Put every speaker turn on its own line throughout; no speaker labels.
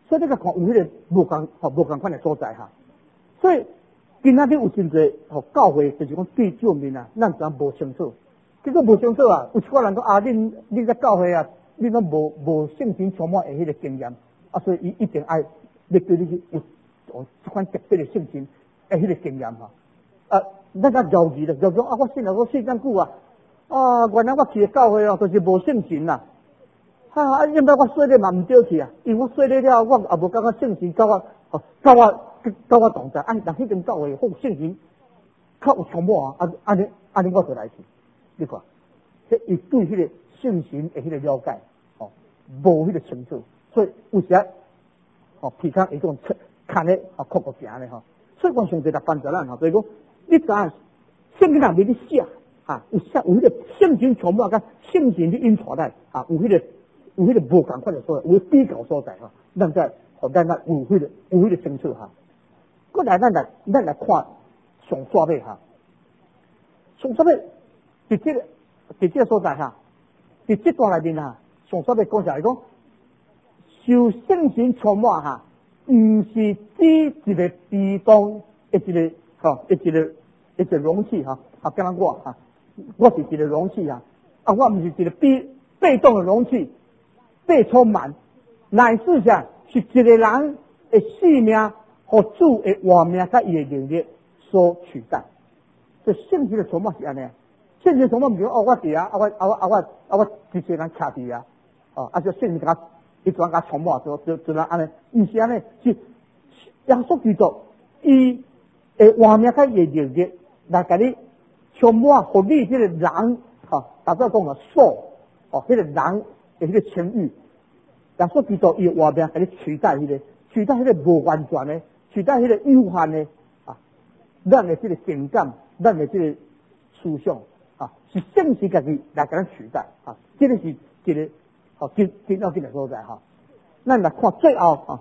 所以你甲看有迄个无共款的所在哈。所以今仔日有真侪教会就是讲对照面啊，咱怎无清楚。结果无清楚啊，有一寡人讲啊，恁在教会啊，恁拢无圣经充满的迄个经验啊，所以伊一定要对你去有这款特别的圣经的迄个经验哈。咱较犹豫了，就讲啊，我信咁久啊，原来我去的教会哦，就是无圣经啦。因为我说的嘛唔对去啊，因为我说了，我也无感觉圣经教我同在，但迄间教会好圣经较有充满啊，安尼我就来去，你看，伊对迄个圣经的迄个了解无迄个清楚，所以有时鼻孔会讲看咧哭不行咧所以我上帝来帮助咱所以讲你知影圣经内面你写有迄个圣经充满甲圣经的印出来有迄个无共款的所在，有比较所在咱在咱有迄个清楚过来咱来看上煞尾上煞尾伫这个所在伫这段内面上煞尾讲起来讲，受圣经充满唔是指一个被动的一个容器敢若我是一个容器我唔是一个被动的容器，被充满，乃是是一个人的性命和主的活命甲伊的能力所取代。所以圣经的充满是安尼，圣经充满唔是我伫我一世人徛伫就圣经甲一段甲充满就安尼，唔是安尼，是耶稣基督伊的活命甲伊的能力来甲你充满，互你这个人大家讲soul迄个人的迄个情欲，耶稣基督伊的活命甲你取代迄个无完全的，取代迄个有限的咱的这个情感，咱的这个思想是圣经家己来甲咱取代这个是一个真要紧的所在咱来看最后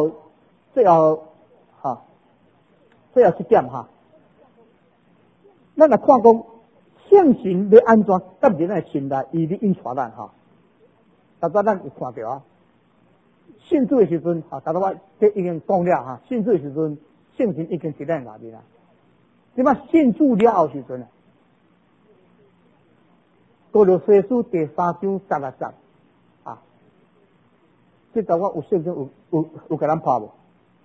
一点咱来看讲圣经要安怎甲人的心内伊咧引带咱大家咱有看到信主的时阵大家我这已经讲了信主的时阵圣经已经伫咱内面即摆信主了后时阵哥罗西书第3章16节这段我有圣经有甲咱拍无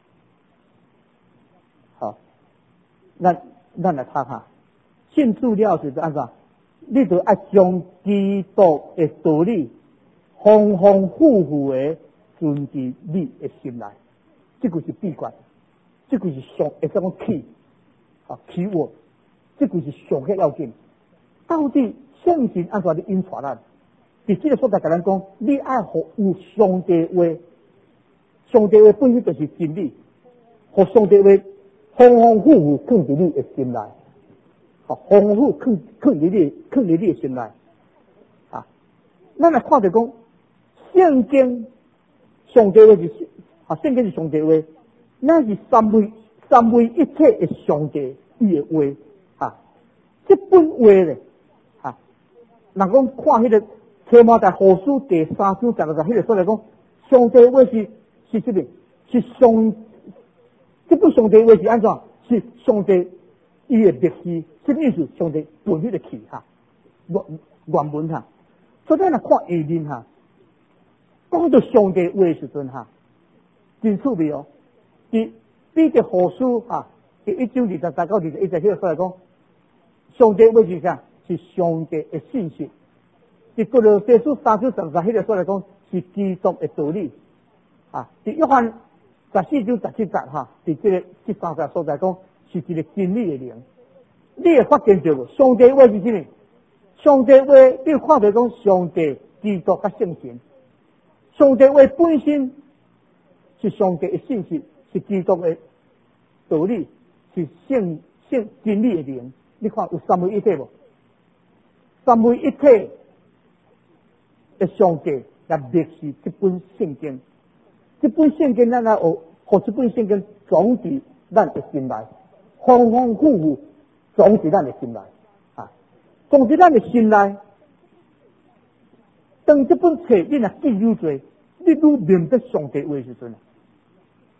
咱来查下信主了后时阵安怎你就要将基督的道理丰丰富富的存伫你的心内，这就是秘诀，这就是上会讲起我，这就是上个要紧。到底圣经安怎咧引带咱？伫这个所在甲咱讲，你爱互有上帝话，上帝话本身就是真理，互上帝话丰丰富富藏伫你的心内，丰富藏伫你的心内咱来看着讲，圣经上帝话是圣经是上帝话，那是三位一体的上帝伊的话这本话咧人讲看迄个提摩太后书第3章16节迄个所来讲，上帝话是什么？是这本上帝话是安怎？是上帝伊的历史，什么意思？上帝本迄个气原文所以咱来看下面讲到上帝话时阵真趣味伫彼得后书第1章20节到21节迄个所来讲，上帝话是啥？是上帝的信息。伫哥罗西书3章17节迄个所来讲是基督的道理伫约翰14章17节伫这3节所在讲是一个真理的灵。你会发现到上帝话是什么？上帝话你会看到讲上帝基督甲圣经，上帝话本身是上帝的信息，是基督的道理，是圣真理的灵。你看有三位一体无？三位一体的上帝来历史这本圣经，这本圣经咱来学这本圣经装伫咱的心内，丰丰富富装伫咱的心内装伫咱的心内。当这本册你若记有做，你愈面对上帝话时阵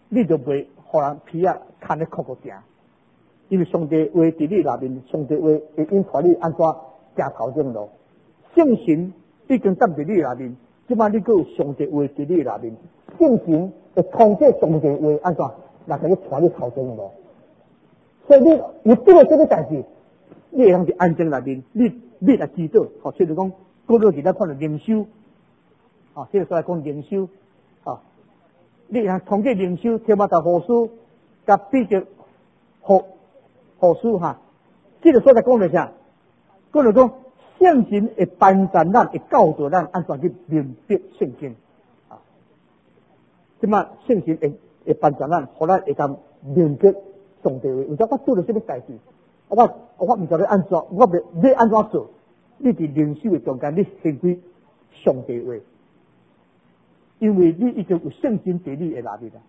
你就袂互人皮啊牵咧哭个正，因为上帝话伫你内面，上帝话会引带你安怎行头前路。圣神已经站伫你内面，即摆你佫有上帝话伫你内面，圣神会通过上帝话安怎来甲你带你头前路。所以你有这个代志，你会通伫安静内面，你来祈祷，吼，譬如讲，过落去咱看到灵修，啊，这个所来讲灵修，啊，你通通过灵修，提摩太后书，甲彼得后书哈，这个所在讲的啥？讲就讲圣神会帮助咱，会教导咱安怎去明白圣经，啊，即嘛圣神会帮助咱，互咱会当明白上帝话。有则我做了什么代志，我唔知要安怎，我要安怎做？你伫灵修的中间，你先归上帝话，因为你已经有圣经伫你的内面啦。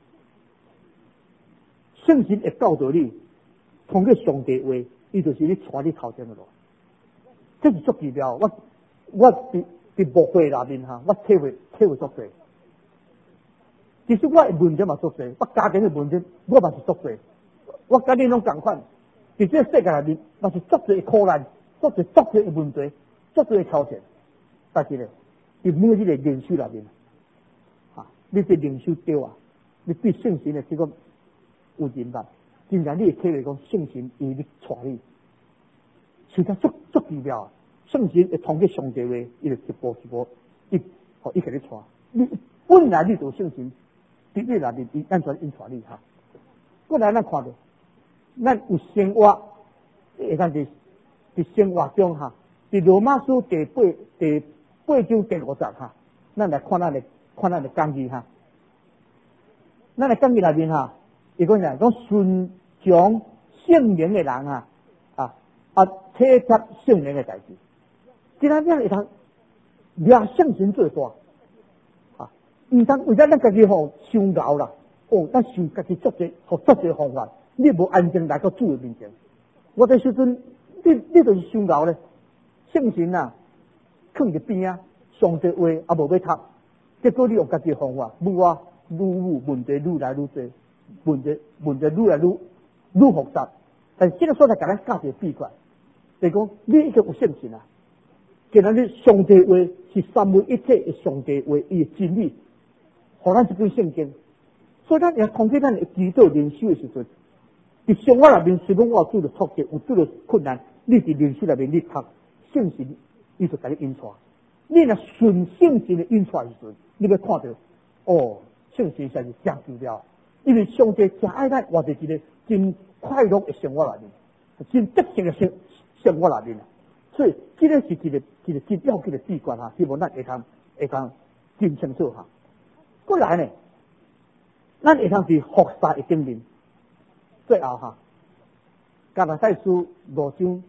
圣经会教导你，通过上帝话，伊就是你带你头前的路。这是足奇妙，我伫牧会内面哈，我体会足多。其实我的问题嘛足多，我家庭的问题我嘛是足多，我甲你拢共款。伫这世界内面，嘛是足多的苦难，足多的问题，足多的挑战。但是呢，伫每一个灵修内面，啊，你对灵修对啊，你对圣神的这个有认识，真正你会体会讲圣神伊咧带你，是他足奇妙啊！圣神会通过上帝话，伊就一步一步，伊给你带。你本来你就圣神，伫你内面伊安怎引带你哈？过来咱看到。咱有生活，会当伫生活中哈，伫罗马书第八章第50哈，咱来看咱的讲义哈。咱的讲义内面哈，伊讲啥？讲顺从圣灵的人啊，体贴圣灵的代志。既然这样会通抓圣神最大啊，唔通为咱家己吼伤熬啦，咱想家己足多方法。你无安静来到主的面前，我这时阵，你就是伤熬咧。圣神啊，放伫边啊，上帝话也无要读，结果你用家己的方法，愈问题愈来愈多，问题愈来愈复杂。但是这个所在，甲咱教一个秘诀，就是讲你已经有圣神啊，既然你上帝话是三位一体的上帝话，伊的真理，互咱这本圣经，所以咱也通过咱的祈祷灵修的时阵。伫生活内面，虽然我有遇到挫折，有遇到困难，你伫灵修内面你读圣神，伊就甲你引带。你若顺圣神的引带时阵，你要看到圣神才是真奇妙，因为上帝真爱咱活在一个真快乐的生活内面，真得胜的生活内面。所以，这个是一个真要紧的秘诀哈，希望咱会通真清楚哈。过来呢，咱会通伫服侍的顶面。最后哈，加拉太书5章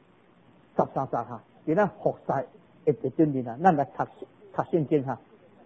13节哈，伫咱服侍的顶面啊，咱来读圣经哈。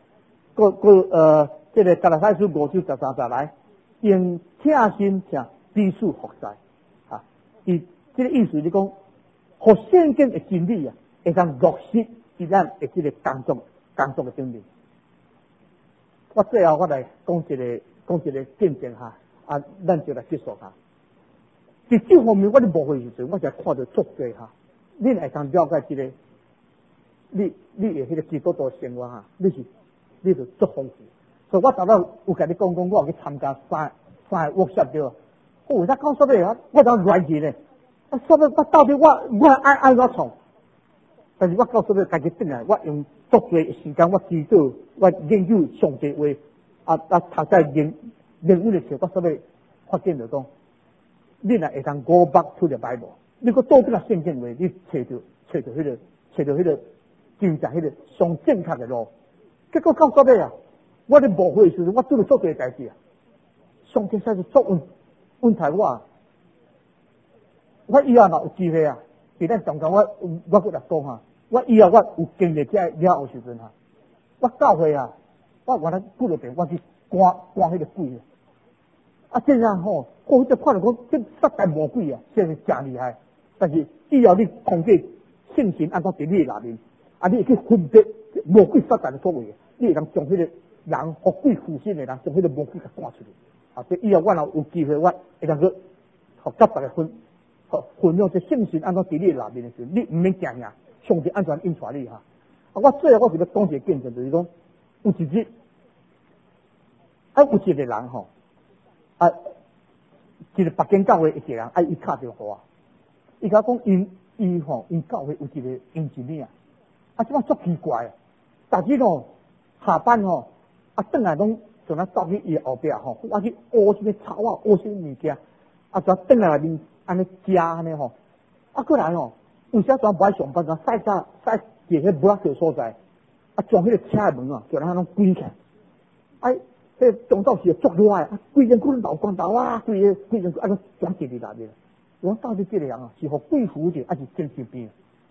这个加拉太书5章13节来，用贴心听彼此服侍啊。伊这个意思是讲，互圣经的真理啊，会当落实伫咱的这个工作的顶面。我最后我来讲一个见证哈，咱就来结束哈。伫这方面，我咧无会时阵，我才看到足多哈。恁会通了解这个，你的迄个基督徒生活哈，你就足丰富。所以我头仔有甲你讲，我有去参加三个 workshop 对。为啥讲说咧？我怎乱去咧？说咧，我到底我安怎创？但是我告诉你，家己转来，我用足多时间，我祈祷，我研究上帝话，读在灵运的时候，我说咧发现就讲。你若会当go back to the Bible， 你个倒转来圣经话，你找到迄个真正迄个上正确的路。结果到尾啊，我咧无会时，我做了足多代志啊。上帝实是足恩待我。我以后若有机会啊，伫咱中间我搁来讲哈。我以后我有经历这了后时阵哈，我教会啊，我原来几落遍我去赶迄个鬼啊，这样吼。我就看到讲，这撒旦魔鬼啊，真是真厉害。但是只要你通过圣神安怎伫你内面，你会去分别魔鬼撒旦的作为，你会当将迄个人富贵负心的人，从迄个魔鬼给赶出去。啊，所以以后我若有机会，我会当去学甲大家分享这圣神安怎伫你内面的时候，你唔免惊吓，上帝安全引带你哈。啊，我最后我是要讲一个见证，就是讲有一日，有一个人吼，一个北京教会一个人，伊敲电话，伊甲讲因教会有一个应经理即摆足奇怪逐日吼下班吼，转来拢就咱走去伊后壁吼，我去挖什么草挖什么物件，就转来内面安尼食安尼吼，过来吼，有时阵无爱上班，晒伫迄无仔所在，撞迄个车的门叫人拢关起来，迄中昼时足热规人可能流光头规人安尼钻进去内面。我到底这个人是互鬼附着，还是精神病？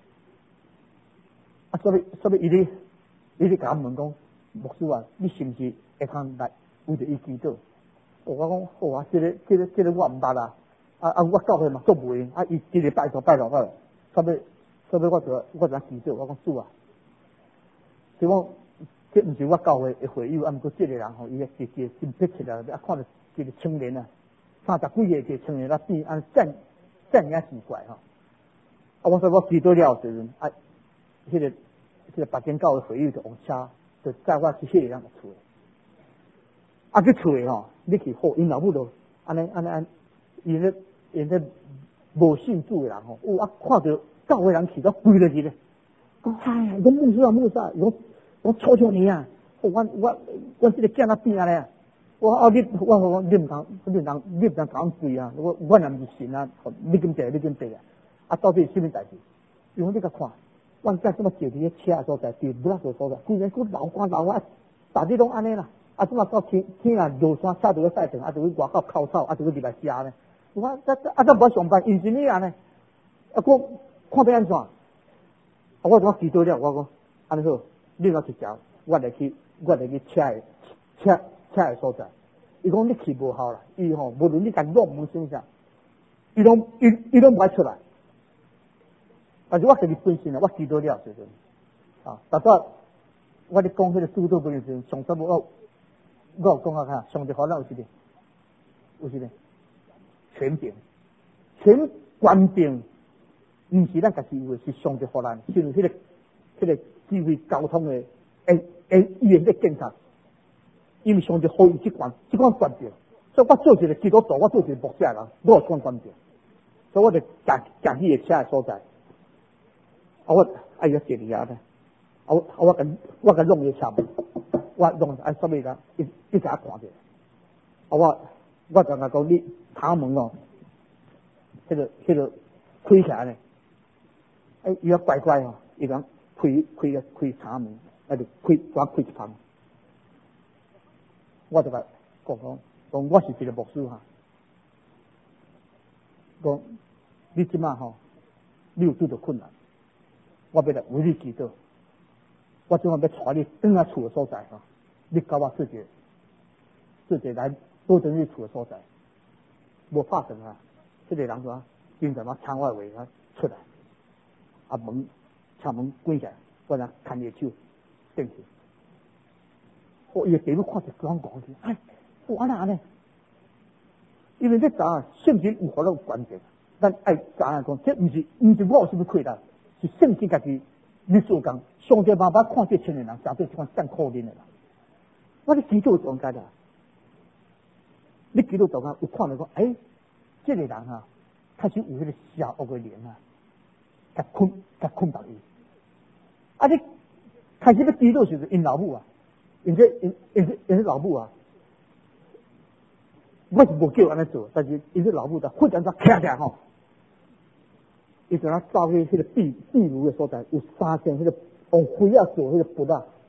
所以伊咧甲我问讲，牧师你是毋是会通来为着伊祈祷？我讲好啊，这个我毋捌我教会嘛做袂，伊一日拜托，所以我就祈祷，我讲主啊，希望这毋是我教会的会友，毋过这个人伊个真迫切看到一个青年30几个青年变真也奇怪所以我祈祷了时阵迄个北京教会会友就用车就载我去迄个人的厝去厝你去好，因老母就安尼，因咧无信主的人看到教会人去都跪落去咧，讲哎，讲牧师，我求求你我这个囝变安尼你唔通讲跪我若唔是神你咁坐到底是什么代志？因为你甲看，我在这么坐伫咧车的所在，伫不拉所在，规然佫流汗逐日拢安尼啦。即马到天落山，车就去晒场，就去外口烤草，就去入来食呢。我无爱上班，因是你安尼，我看要安怎？我祈祷了，我讲安尼好，你若去食，我来去车的所在。伊讲你去无效啦，伊无论你甲弄门生啥，伊拢无爱出来。但是我家己本身我祈祷了时阵大早我咧讲迄个主导本时阵，上次我有讲上帝好咱有一个权柄，权柄，毋是咱家己有，是上帝互咱，是迄个智慧交通的语言的建设。因为上帝予伊这款权柄，所以我做一个基督徒，我做一个牧师人，我有这款权柄，所以我就行去个车的所在，我要坐伫遐咧，我甲弄伊车门，我弄什么啦？一下看着，我就讲你头门迄个开起来咧，伊要乖乖伊讲开车门，就开一窗。我就甲讲，我是一个牧师讲你即马你有遇到困难，我要来为你祈祷。我即马要带你转来厝的所在你甲我做一个来保证你厝的所在。无拍算这个人现在窗外围出来，车门关起来，我牵伊手进去。伊个弟母看着讲去，安那呢？因为这圣经有互咱关键，咱爱知影讲，这毋是我有什么困难，是圣经家己你做工，上帝慢慢看这青年人，相对这款真可怜的人。我咧祈祷中间你祈祷中间有看到讲，这个人开始有迄个邪恶的灵甲困到伊。你开始要祈祷时阵，因老母因老母我是无叫安尼做，但是因老母忽然间徛起来伊就走去迄个壁炉的所在，有3件迄个用灰做迄个布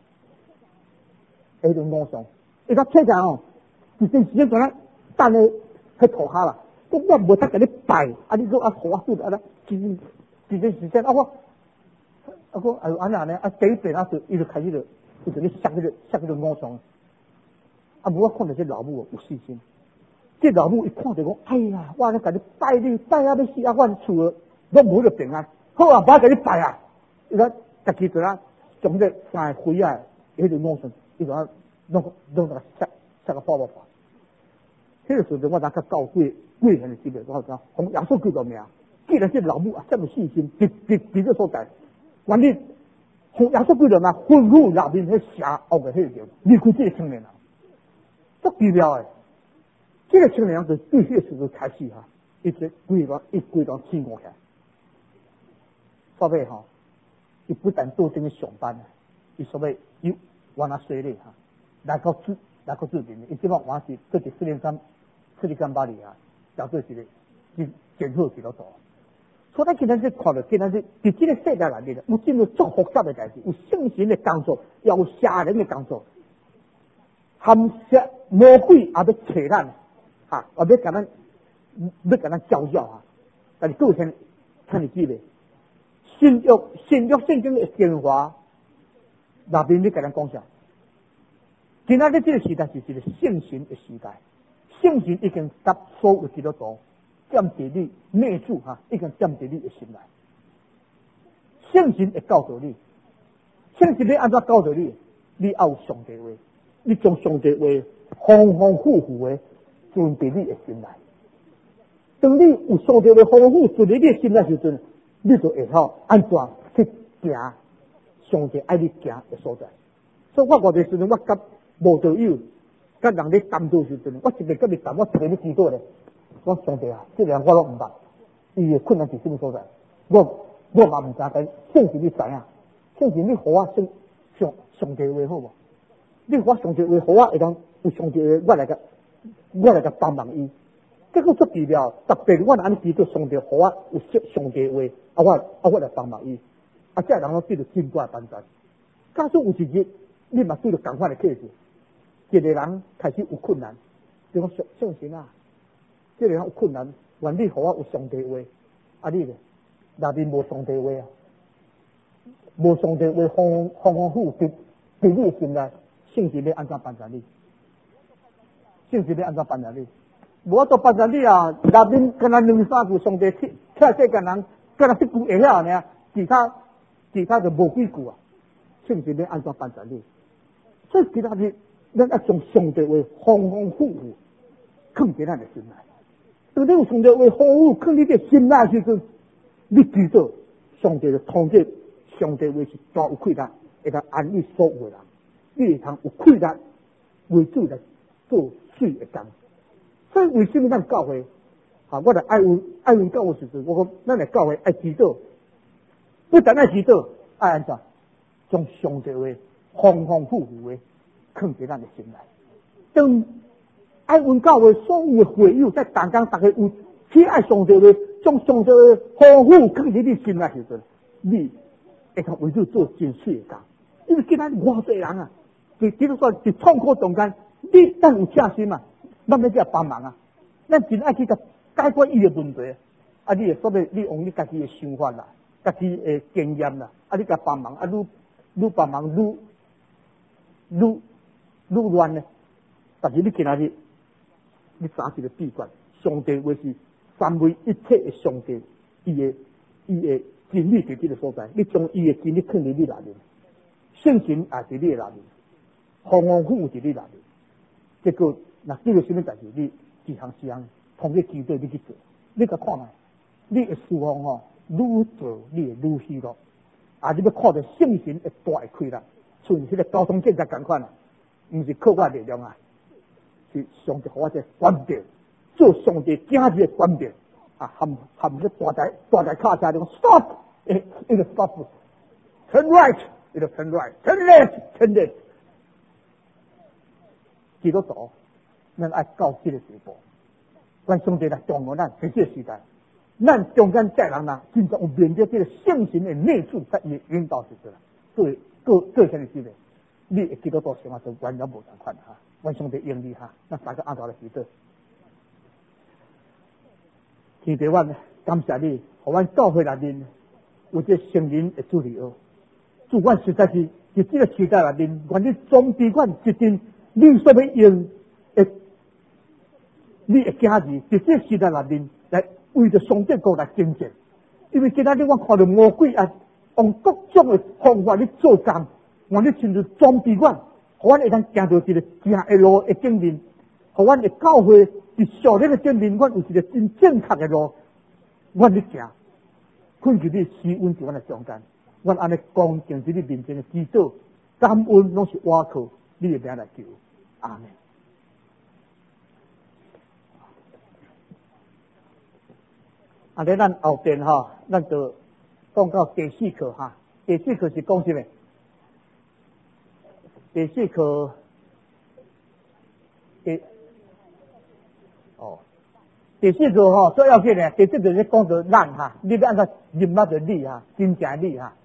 迄种偶像，伊徛起来一阵时间就等咧迄涂骹啦。我无得甲你拜，你说互我做安尼，一阵时间我安尼第一遍伊就开始伊就咧削迄个偶像。无我看到这老母有细心，这老母一看就讲，哎呀，我咧甲你拜要死我厝拢无迄个平安，好无甲你拜伊家己就将这3个灰迄个偶像，伊就弄那个杀个爆爆法。迄个时阵我当较教几年的时阵，我讲从耶稣基督名，既然这老母啊这么细心，伫这所在，原来从耶稣基督名吩咐人民去写恶的迄个，离开这个青年人，足奇妙的。这个青年人就对迄个时阵开始哈，一直规段起过起来。所以哈，伊不但做这个上班，伊所谓伊往那水里哈，来到治病，伊即摆往是搁伫斯里干巴里啊，叫做一个检测几多度。所以咱今天去看到，今天是伫这个世界内面，有真个足复杂的代志，有圣神的工作，也有邪人的工作，含邪魔鬼也要扯咱，哈，也要甲咱教教啊。但是各位看你记得，新约圣经的精华，内面要甲咱讲啥？今仔日这个时代是一个圣神的时代。圣神已经甲所有基督徒占伫你内住哈，已经占伫你的心内。圣神会教导你，圣神要安怎教导你？你要有上帝话，你将上帝话丰丰富富的存伫你的心内。当你有上帝话丰丰富富存伫你的心内时阵，你就会晓安怎去行上帝爱你行的所在。所以我时阵，我甲无道友。甲人咧谈道时阵，我一个甲你谈，我一个咧祈祷咧。我上帝啊，这个人我都唔捌，伊的困难是什么所在？我嘛唔知，但圣神你知影，圣神你互我上帝话好无？你互我上帝话，互我会当有上帝话，我来甲帮忙伊。结果足奇妙，特别我安尼祈祷上帝，互我有上帝话，我来帮忙伊。这人拢对着真怪班长。假使有一日，你嘛对着同款的 case。一个人开始有困难，就讲圣神啊，这个人有困难，愿你互我有上帝话，你咧内面无上帝话啊，无上帝话丰丰富富伫你的心内，圣神要安怎帮助你？圣神要安怎帮助你？无法度帮助你啊！内面敢若两三句上帝请世间人，敢若一句会晓尔，其他就无几句啊。圣神要安怎帮助你？所以其他日。咱要将上帝话丰丰富富藏在咱的心内。当你有上帝话丰富藏在你心内时阵，你知道上帝的统计，上帝话是大有气力，会当安慰所有的人。你会通有气力为主来做水的工。所以为什么咱教会啊？我来爱运教会时阵，我讲咱来教会爱知道，不但爱知道，爱安怎将上帝话丰丰富富的。藏在咱的心内。当爱阮教会所有的会友在同工大家有喜爱上帝话，将上帝话丰富藏在你心内时阵，你会通为主做真水的工。因为今仔偌济人啊，比如说伫创苦中间，你咱有诚心啊，咱要叫帮忙啊，咱真爱去甲解决伊的问题啊。你所谓你用你家己的想法啦，家己的经验啦，你甲帮忙愈帮忙愈乱呢，但是你今仔日，你查一个秘诀，上帝话是三位一体的上帝，伊的真理在这个所在，你将伊的真理藏在你内面，圣神也在你的内面，丰丰富富在你内面。结果，若遇到什么代志，你一项同个机会你去做，你甲看下，你的事奉吼，愈做你会愈喜乐，你要看到圣神会大会开啦，像迄个交通警察同款啊。不是靠我力量啊，是上帝给我这观点，做上帝惊人的观点啊，含个大台卡车就讲 stop， stop，turn right， turn right，turn left，turn left， 基督徒，咱爱到这个地步，咱上帝来掌握咱在这个时代，咱中间在人呐，真正有面对这个圣神的内住在伊引导时阵，所以各项的事情。你会基督徒生活就完全无同款哈，阮上帝用你哈，咱大家按照来祈祷。天父，阮感谢你，互阮教会内面有这圣灵的助力哦。主，阮实在是伫这个时代内面，愿你装备阮一定你所要用的，你的家己伫这个时代内面来为着上帝国来征战。因为今仔日我看到魔鬼啊，用各种的方法去做工。我你亲自装备阮， 互阮会当行到一个正的路的顶面，互阮的教会伫上帝的顶面，阮有一个真正确的路，阮咧行。困住你施恩伫阮的中间，阮安尼恭敬伫你面前的祈祷，感恩拢是倚靠你的名来求，阿门。啊，咧咱后边咱就讲到第四课第四课是讲什么？第四课第四个最要紧的，第四个是讲到咱你要按照认捌着你真正你